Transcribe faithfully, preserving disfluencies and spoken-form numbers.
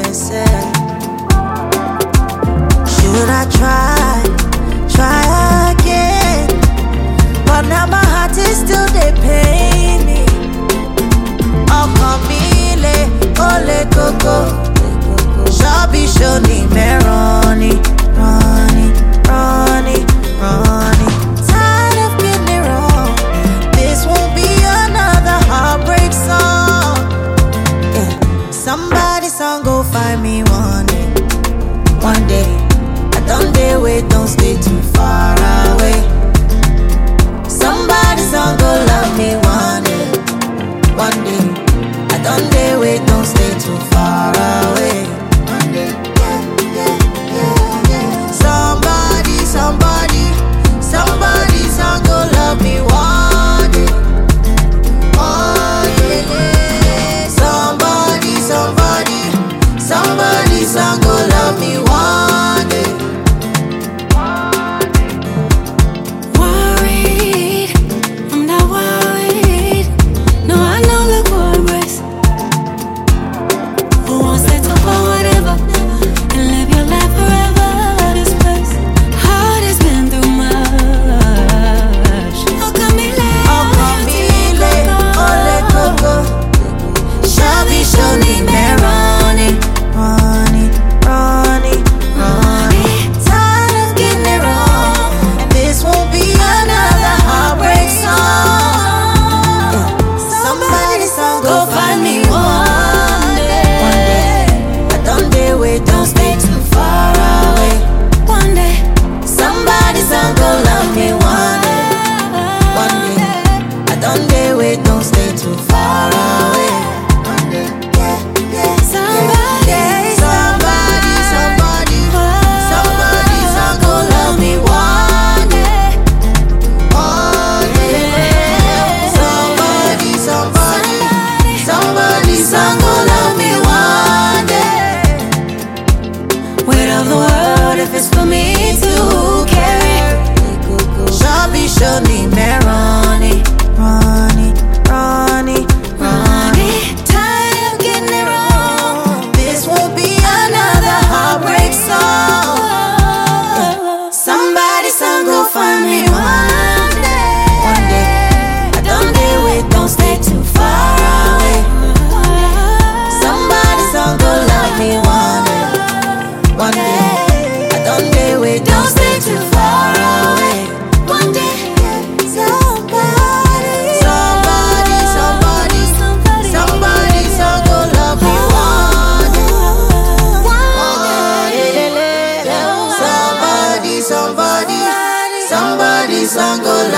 myself. Should I try, try again? But now my heart is still they pain me. Oh, Camille, ole coco. Shabby shoni me Ronnie, Ronnie, Ronnie, Ronnie. Tired of getting it wrong. This won't be another heartbreak song. Yeah. Somebody song go find me one day. One day. I don't dare wait, don't stay too far away. Somebody song go love me one day. One day. I don't dare wait, don't stay too far away. One day. Yeah, yeah, yeah, yeah. Somebody, somebody, somebody song go love me one day. One day. Somebody, somebody, somebody song go love me one day. Worried, I'm not worried. No, I know the good ways. Who wants to talk about whatever and live your life forever at this place? Heart has been through much. Oh, Camille, Oh, Camille, ole coco. Shabby shoni me Ronnie, Ronnie, Ronnie, Ronnie. Tired of getting it wrong. This won't be another heartbreak song. Yeah. Somebody song go find me one day. One day. I don't dare wait, don't stay too far away. one day, Somebody song go love me one day. One day. I don't dare wait, don't stay too far away. One day. Yeah, yeah, Somebody, yeah. Somebody, somebody, somebody song go love me one day. One day. Somebody, somebody, somebody song go love me one day. weight of the world if it's for me to carry. Shabby shoni me Ronnie, Ronnie, Ronnie, Ronnie. Tired of getting it wrong. This won't be another heartbreak song. Somebody song go find me one day. One day. I don't dare wait, don't stay too far away. Somebody song go love me one day. One day. I don't dare wait, don't stay too far away. One day. Somebody, somebody, somebody, somebody song go love me one day. One day. Somebody, somebody, somebody song go love